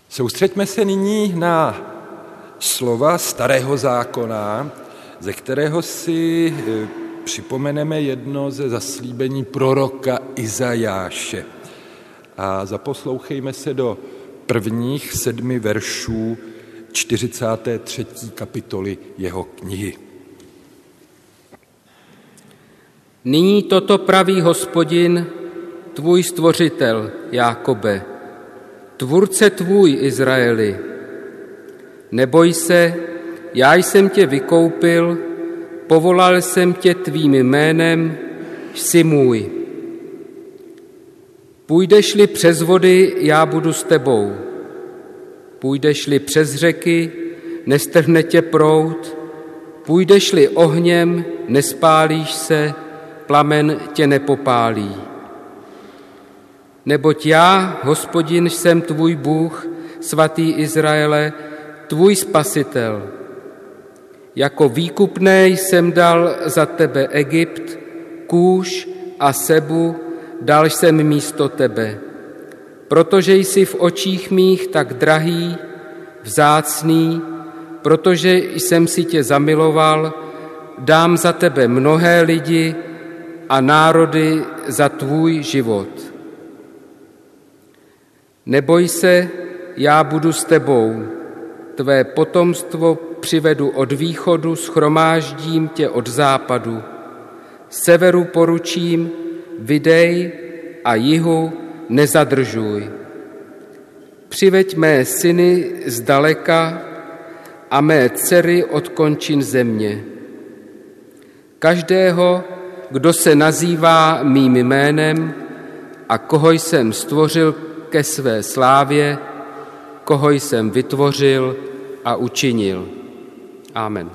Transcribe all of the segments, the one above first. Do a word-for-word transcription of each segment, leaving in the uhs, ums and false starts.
Soustřeďme se nyní na slova Starého zákona, ze kterého si připomeneme jedno ze zaslíbení proroka Izajáše. A zaposlouchejme se do prvních sedmi veršů čtyřicáté třetí kapitoly jeho knihy. Nyní toto praví Hospodin, tvůj stvořitel, Jákobe, tvůrce tvůj, Izraeli. Neboj se, já jsem tě vykoupil, povolal jsem tě tvým jménem, jsi můj. Půjdeš-li přes vody, já budu s tebou. Půjdeš-li přes řeky, nestrhne tě proud. Půjdeš-li ohněm, nespálíš se, plamen tě nepopálí. Neboť já, Hospodin, jsem tvůj Bůh, svatý Izraele, tvůj spasitel. Jako výkupné jsem dal za tebe Egypt, Kůš a Sebu, dal jsem místo tebe. Protože jsi v očích mých tak drahý, vzácný, protože jsem si tě zamiloval, dám za tebe mnohé lidi a národy za tvůj život. Neboj se, já budu s tebou, tvé potomstvo přivedu od východu, shromáždím tě od západu. Severu poručím, vydej a jihu nezadržuj. Přiveď mé syny zdaleka a mé dcery od končin země. Každého, kdo se nazývá mým jménem a koho jsem stvořil ke své slávě, koho jsem vytvořil a učinil. Amen.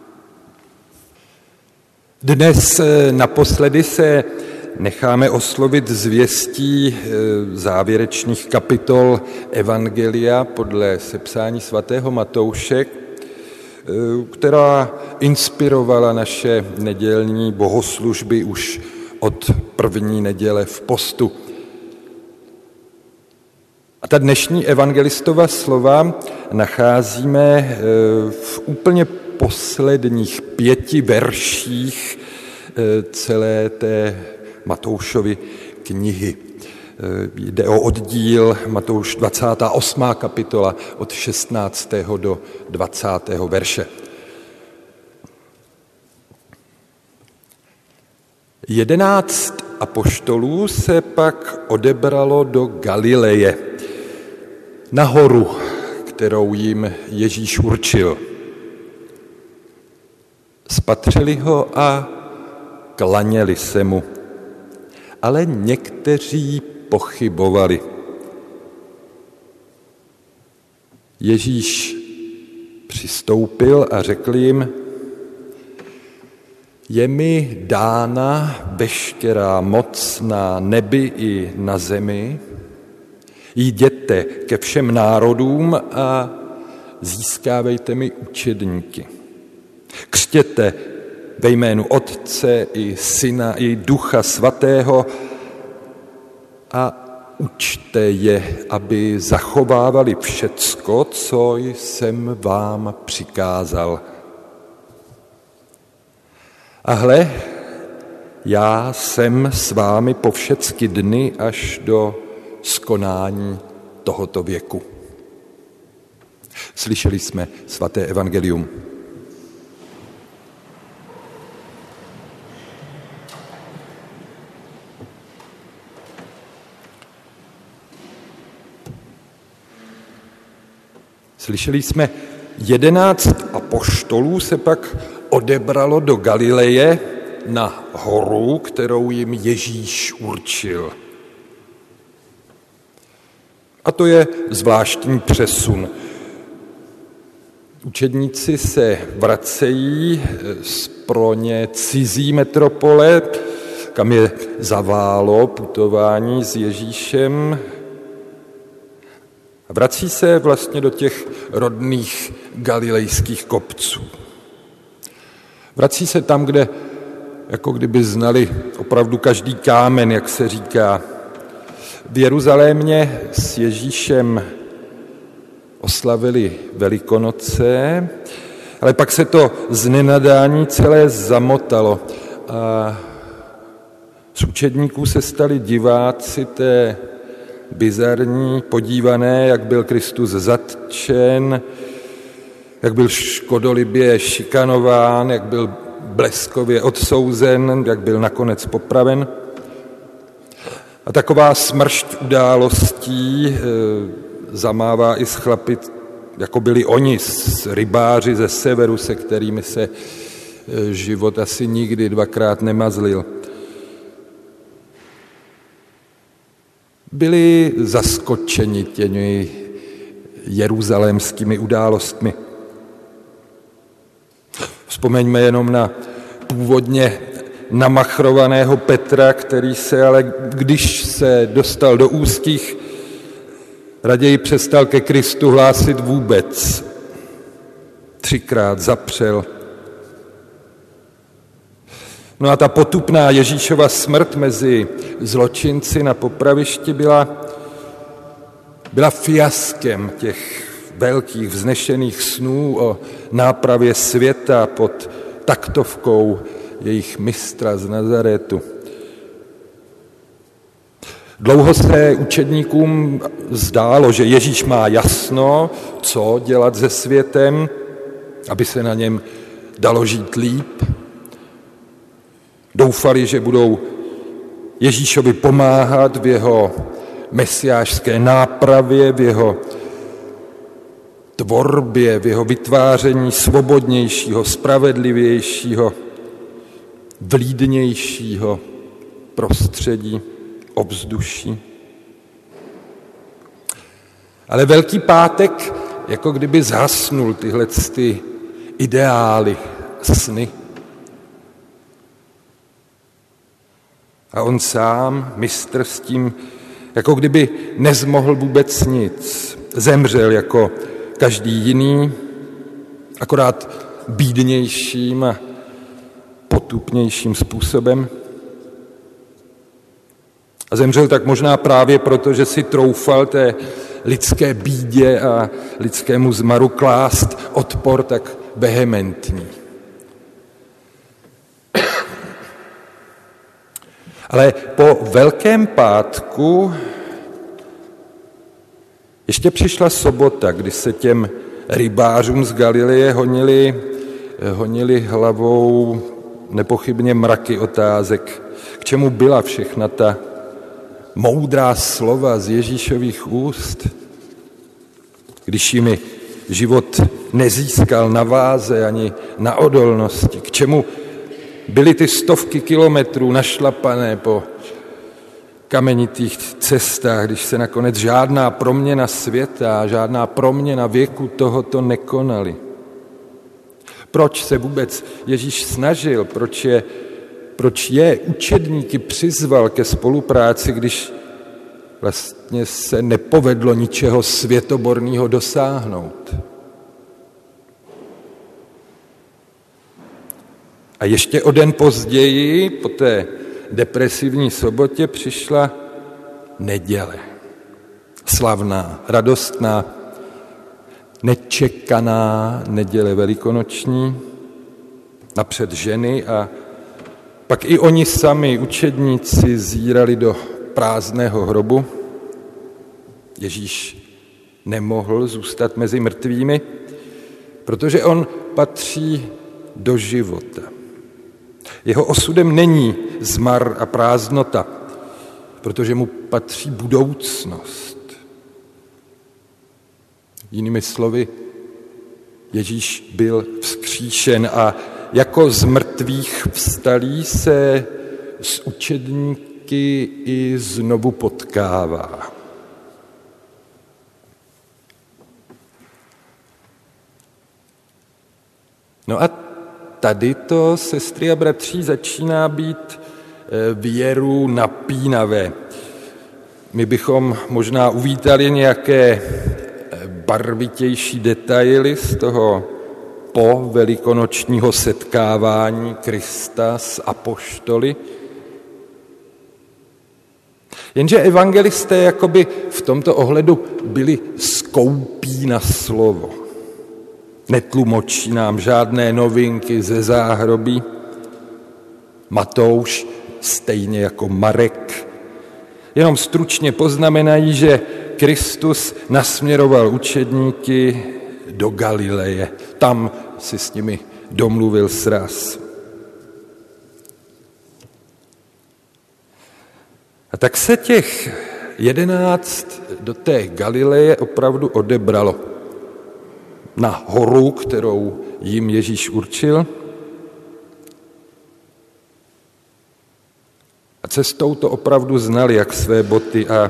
Dnes naposledy se necháme oslovit zvěstí závěrečných kapitol Evangelia podle sepsání svatého Matouše, která inspirovala naše nedělní bohoslužby už od první neděle v postu. A ta dnešní evangelistova slova nacházíme v úplně posledních pěti verších celé té Matoušovy knihy. Jde o oddíl Matouš dvacátá osmá kapitola od šestnáctého do dvacátého verše. Jedenáct apoštolů se pak odebralo do Galileje, na horu, kterou jim Ježíš určil. Spatřili ho a klaněli se mu, ale někteří pochybovali. Ježíš přistoupil a řekl jim: Je mi dána veškerá moc na nebi i na zemi. Jděte ke všem národům a získávejte mi učedníky. Křtěte ve jménu Otce i Syna i Ducha Svatého a učte je, aby zachovávali všecko, co jsem vám přikázal. A hle, já jsem s vámi po všecky dny až do skonání tohoto věku. Slyšeli jsme svaté evangelium. Slyšeli jsme, jedenáct apoštolů se pak odebralo do Galileje na horu, kterou jim Ježíš určil. A to je zvláštní přesun. Učedníci se vracejí z pro ně cizí metropole, kam je zaválo putování s Ježíšem. A vrací se vlastně do těch rodných galilejských kopců. Vrací se tam, kde jako kdyby znali opravdu každý kámen, jak se říká. V Jeruzalémě s Ježíšem oslavili Velikonoce, ale pak se to z nenadání celé zamotalo a z učedníků se stali diváci té bizarní podívané, jak byl Kristus zatčen, jak byl škodolibě šikanován, jak byl bleskově odsouzen, jak byl nakonec popraven. A taková smršť událostí e, zamává i s chlapy, jako byli oni, s rybáři ze severu, se kterými se e, život asi nikdy dvakrát nemazlil. Byli zaskočeni těmi jeruzalémskými událostmi. Vzpomeňme jenom na původně namachrovaného Petra, který se ale, když se dostal do úzkých, raději přestal ke Kristu hlásit vůbec. Třikrát zapřel. No a ta potupná Ježíšova smrt mezi zločinci na popravišti byla, byla fiaskem těch velkých vznešených snů o nápravě světa pod taktovkou jejich mistra z Nazaretu. Dlouho se učedníkům zdálo, že Ježíš má jasno, co dělat se světem, aby se na něm dalo žít líp. Doufali, že budou Ježíšovi pomáhat v jeho mesiášské nápravě, v jeho tvorbě, v jeho vytváření svobodnějšího, spravedlivějšího, vlídnějšího prostředí, ovzduší. Ale Velký pátek jako kdyby zhasnul tyhle ty ideály, sny. A on sám, mistr, s tím jako kdyby nezmohl vůbec nic. Zemřel jako každý jiný, akorát bídnějším a potupnějším způsobem. A zemřel tak možná právě proto, že si troufal té lidské bídě a lidskému zmaru klást odpor tak vehementní. Ale po Velkém pátku ještě přišla sobota, kdy se těm rybářům z Galileje honili, honili hlavou nepochybně mraky otázek, k čemu byla všechna ta moudrá slova z Ježíšových úst, když jimi život nezískal na váze ani na odolnosti, k čemu byly ty stovky kilometrů našlapané po kamenitých cestách, když se nakonec žádná proměna světa, žádná proměna věku tohoto nekonaly. Proč se vůbec Ježíš snažil, proč je, proč je učedníky přizval ke spolupráci, když vlastně se nepovedlo ničeho světoborného dosáhnout? A ještě o den později, po té depresivní sobotě, přišla neděle. Slavná, radostná, nečekaná neděle velikonoční, napřed ženy a pak i oni sami, učedníci, zírali do prázdného hrobu. Ježíš nemohl zůstat mezi mrtvými, protože on patří do života. Jeho osudem není zmar a prázdnota, protože mu patří budoucnost. Jinými slovy, Ježíš byl vzkříšen a jako z mrtvých vstalý se s učedníky i znovu potkává. No a tady to, sestry a bratři, začíná být věru napínavé. My bychom možná uvítali nějaké barvitější detaily z toho po velikonočního setkávání Krista s apoštoly. Jenže evangelisté jakoby v tomto ohledu byli skoupí na slovo. Netlumočí nám žádné novinky ze záhrobí. Matouš, stejně jako Marek, jenom stručně poznamenají, že Kristus nasměroval učedníky do Galileje. Tam si s nimi domluvil sraz. A tak se těch jedenáct do té Galileje opravdu odebralo na horu, kterou jim Ježíš určil. A cestou to opravdu znali jak své boty a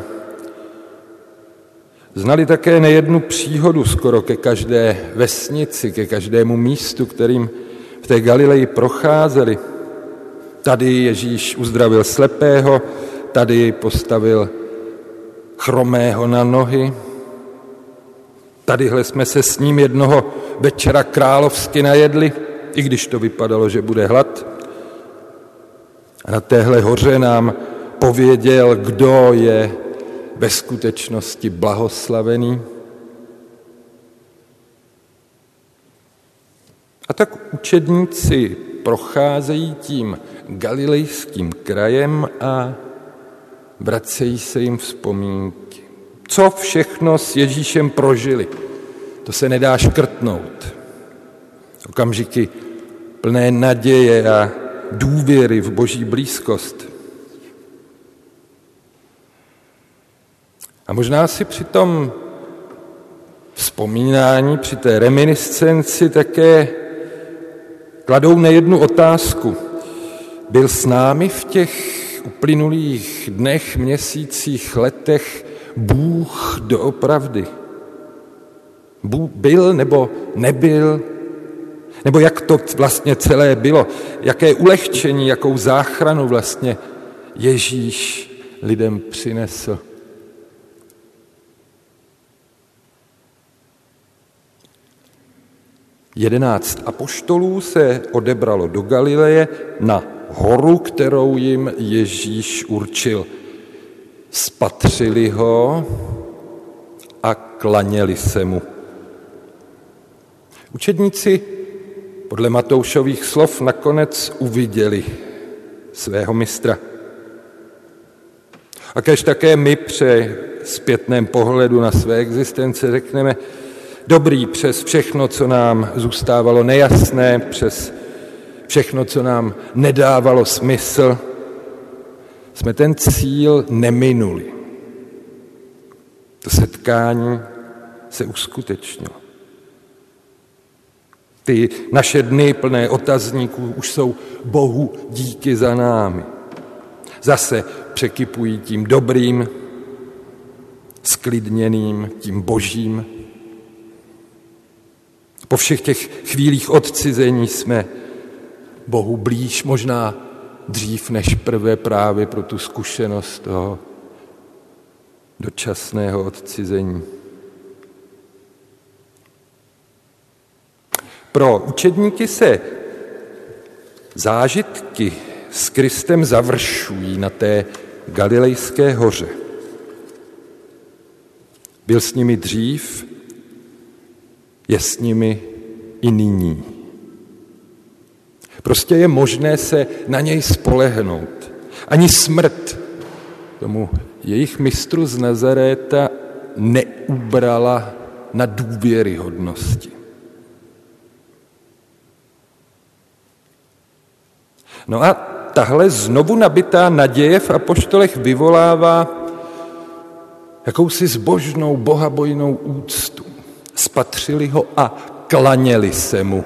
znali také nejednu příhodu skoro ke každé vesnici, ke každému místu, kterým v té Galileji procházeli. Tady Ježíš uzdravil slepého, tady postavil chromého na nohy. Tadyhle jsme se s ním jednoho večera královsky najedli, i když to vypadalo, že bude hlad. A na téhle hoře nám pověděl, kdo je ve skutečnosti blahoslavený. A tak učedníci procházejí tím galilejským krajem a vracejí se jim vzpomínky. Co všechno s Ježíšem prožili, to se nedá škrtnout. Okamžiky plné naděje a důvěry v Boží blízkost. A možná si při tom vzpomínání, při té reminiscenci také kladou nejednu otázku. Byl s námi v těch uplynulých dnech, měsících, letech Bůh doopravdy? Bůh byl nebo nebyl? Nebo jak to vlastně celé bylo? Jaké ulehčení, jakou záchranu vlastně Ježíš lidem přinesl? Jedenáct apoštolů se odebralo do Galileje na horu, kterou jim Ježíš určil. Spatřili ho a klaněli se mu. Učedníci podle Matoušových slov nakonec uviděli svého mistra. A kéž také my při zpětném pohledu na své existence řekneme, dobrý, přes všechno, co nám zůstávalo nejasné, přes všechno, co nám nedávalo smysl, jsme ten cíl neminuli. To setkání se uskutečnilo. Ty naše dny plné otazníků už jsou Bohu díky za námi. Zase překypují tím dobrým, sklidněným, tím božím. Po všech těch chvílích odcizení jsme Bohu blíž, možná dřív než prvé právě pro tu zkušenost toho dočasného odcizení. Pro učedníky se zážitky s Kristem završují na té Galilejské hoře. Byl s nimi dřív, je s nimi i nyní. Prostě je možné se na něj spolehnout. Ani smrt tomu jejich mistru z Nazaréta neubrala na důvěryhodnosti. No a tahle znovu nabitá naděje v apoštolech vyvolává jakousi zbožnou, bohabojnou úctu. Spatřili ho a klaněli se mu.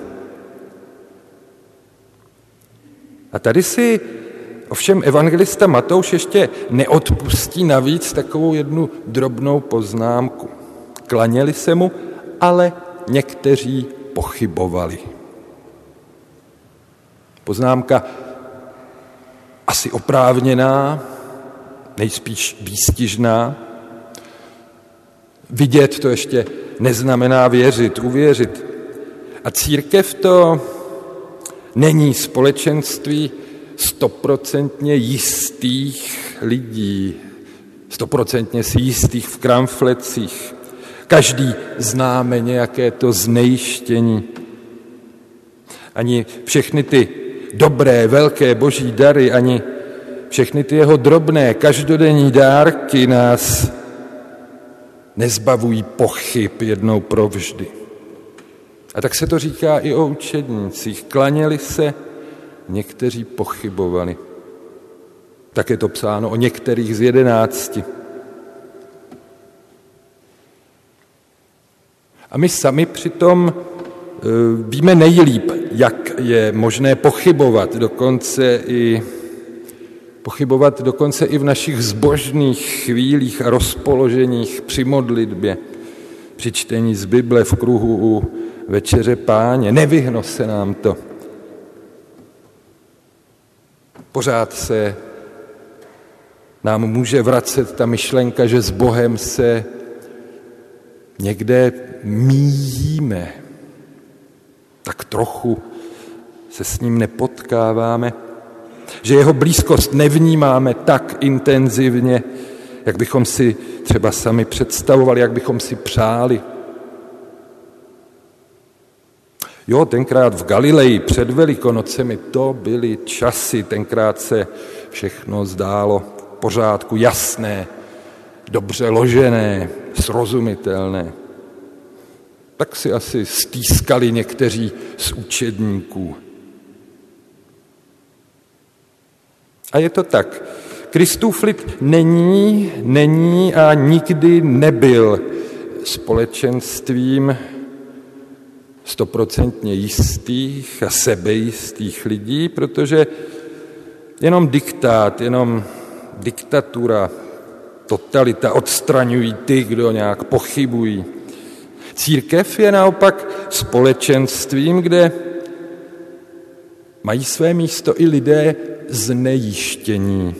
A tady si ovšem evangelista Matouš ještě neodpustí navíc takovou jednu drobnou poznámku. Klaněli se mu, ale někteří pochybovali. Poznámka asi oprávněná, nejspíš výstižná. Vidět to ještě neznamená věřit, uvěřit. A církev to není společenství stoprocentně jistých lidí, stoprocentně si jistých v kramflecích. Každý známe nějaké to znejištění. Ani všechny ty dobré, velké boží dary, ani všechny ty jeho drobné, každodenní dárky nás nezbavují pochyb jednou provždy. A tak se to říká i o učednících. Klaněli se, někteří pochybovali. Tak je to psáno o některých z jedenácti. A my sami přitom víme nejlíp, jak je možné pochybovat, dokonce i, pochybovat dokonce i v našich zbožných chvílích a rozpoloženích při modlitbě, při čtení z Bible v kruhu u večeře Páně. Nevyhne se nám to. Pořád se nám může vracet ta myšlenka, že s Bohem se někde míjíme, tak trochu se s ním nepotkáváme, že jeho blízkost nevnímáme tak intenzivně, jak bychom si třeba sami představovali, jak bychom si přáli. Jo, tenkrát v Galileji před Velikonocemi to byly časy, tenkrát se všechno zdálo v pořádku, jasné, dobře ložené, srozumitelné. Tak si asi stýskali někteří z učedníků. A je to tak. Kristův lid není, není a nikdy nebyl společenstvím stoprocentně jistých a sebejistých lidí, protože jenom diktát, jenom diktatura, totalita odstraňují ty, kdo nějak pochybují. Církev je naopak společenstvím, kde mají své místo i lidé znejištění.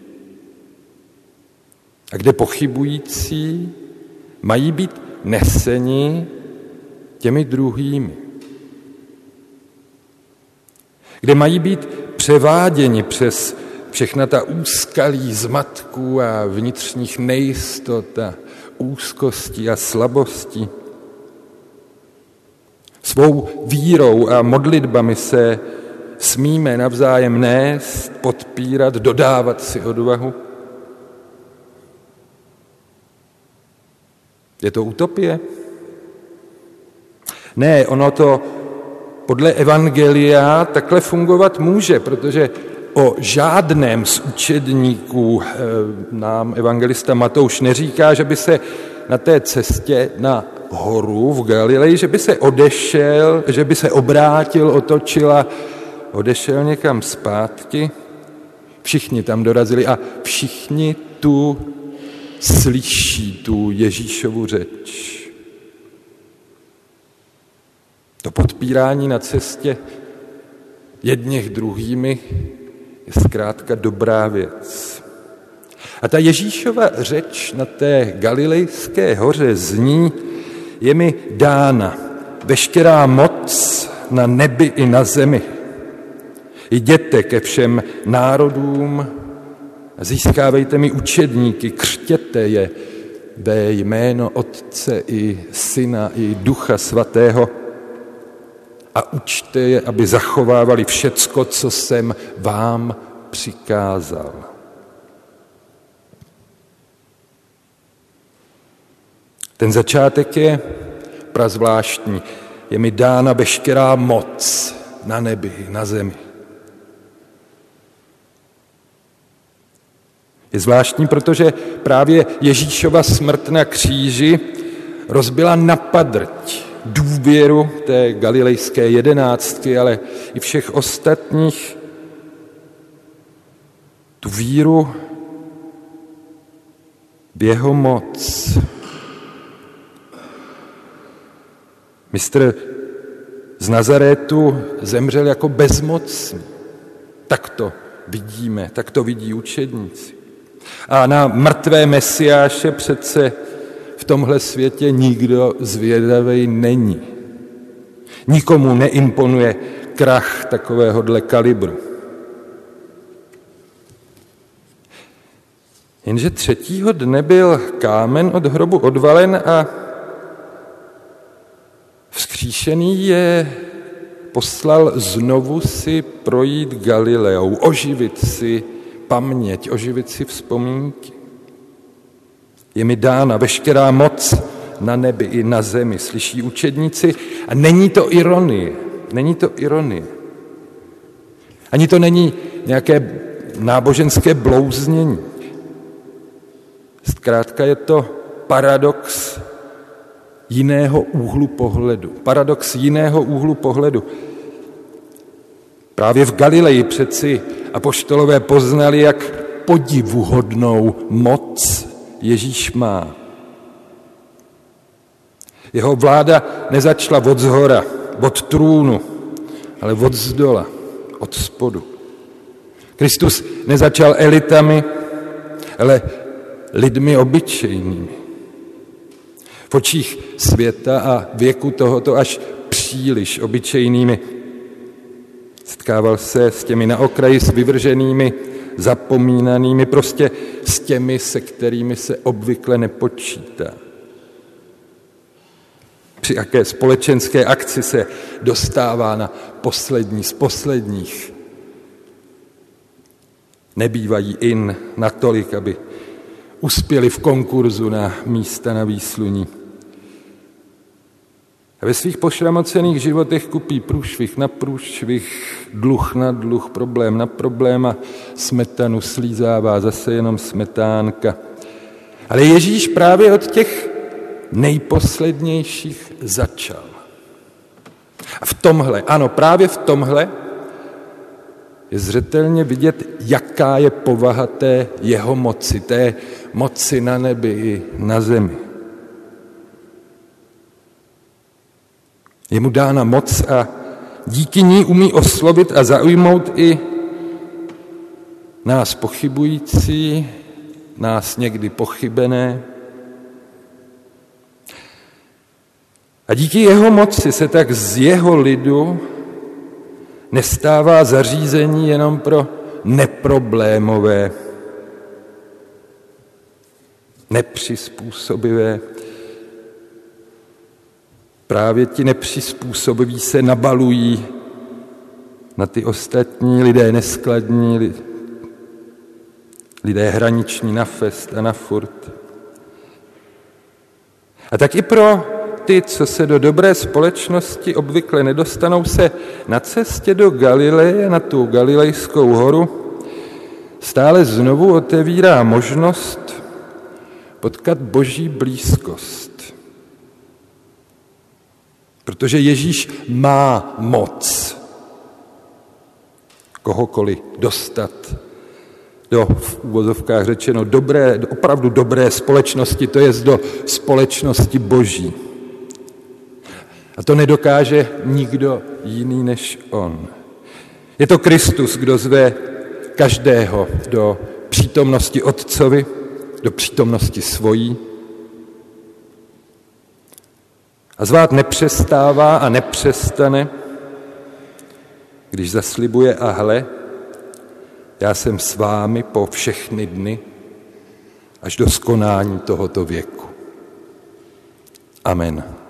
A kde pochybující mají být neseni těmi druhými. Kde mají být převáděni přes všechna ta úskalí zmatků a vnitřních nejistot a úzkostí a slabostí. Svou vírou a modlitbami se smíme navzájem nést, podpírat, dodávat si odvahu. Je to utopie? Ne, ono to podle evangelia takhle fungovat může, protože o žádném z učedníků nám evangelista Matouš neříká, že by se na té cestě na horu v Galileji, že by se odešel, že by se obrátil, otočil a odešel někam zpátky. Všichni tam dorazili a všichni tu slyší tu Ježíšovu řeč. To podpírání na cestě jedněch druhými je zkrátka dobrá věc. A ta Ježíšova řeč na té Galilejské hoře zní: je mi dána veškerá moc na nebi i na zemi. Jděte ke všem národům a získávejte mi učedníky, křtěte je ve jméno Otce i Syna i Ducha Svatého a učte je, aby zachovávali všecko, co jsem vám přikázal. Ten začátek je prazvláštní. Je mi dána veškerá moc na nebi, na zemi. Je zvláštní, protože právě Ježíšova smrt na kříži rozbila na padrť důvěru té galilejské jedenáctky, ale i všech ostatních, tu víru v jeho moc. Mistr z Nazarétu zemřel jako bezmocný. Tak to vidíme, tak to vidí učedníci. A na mrtvé Mesiáše přece v tomhle světě nikdo zvědavej není. Nikomu neimponuje krach takovéhodle kalibru. Jenže třetího dne byl kámen od hrobu odvalen a vzkříšený je poslal znovu si projít Galileou, oživit si paměť, oživit si vzpomínky. Je mi dána veškerá moc na nebi i na zemi, slyší učedníci, a není to ironie, není to ironie. Ani to není nějaké náboženské blouznění. Zkrátka je to paradox jiného úhlu pohledu. Paradox jiného úhlu pohledu. Právě v Galileji přeci apoštolové poznali, jak podivuhodnou moc Ježíš má. Jeho vláda nezačala od zhora, od trůnu, ale od zdola, od spodu. Kristus nezačal elitami, ale lidmi obyčejnými. V očích světa a věku tohoto až příliš obyčejnými. Setkával se s těmi na okraji, s vyvrženými, zapomínanými, prostě s těmi, se kterými se obvykle nepočítá. Při jaké společenské akci se dostává na poslední z posledních. Nebývají in natolik, aby uspěli v konkurzu na místa na výsluní. A ve svých pošramocených životech kupí průšvih na průšvih, dluh na dluh, problém na problém a smetanu slízává zase jenom smetánka. Ale Ježíš právě od těch nejposlednějších začal. A v tomhle, ano, právě v tomhle je zřetelně vidět, jaká je povaha té jeho moci, té moci na nebi i na zemi. Je mu dána moc a díky ní umí oslovit a zaujmout i nás pochybující, nás někdy pochybené. A díky jeho moci se tak z jeho lidu nestává zařízení jenom pro neproblémové, nepřizpůsobivé. Právě ti nepřizpůsobiví se nabalují na ty ostatní, lidé neskladní, lidé hraniční na fest a na furt. A tak i pro ty, co se do dobré společnosti obvykle nedostanou, se na cestě do Galileje, na tu Galilejskou horu, stále znovu otevírá možnost potkat Boží blízkost. Protože Ježíš má moc kohokoliv dostat do, v úvozovkách řečeno, dobré, opravdu dobré společnosti, to je do společnosti Boží. A to nedokáže nikdo jiný než on. Je to Kristus, kdo zve každého do přítomnosti Otcovi, do přítomnosti svojí. A zvát nepřestává a nepřestane, když zaslibuje a hle, já jsem s vámi po všechny dny až do skonání tohoto věku. Amen.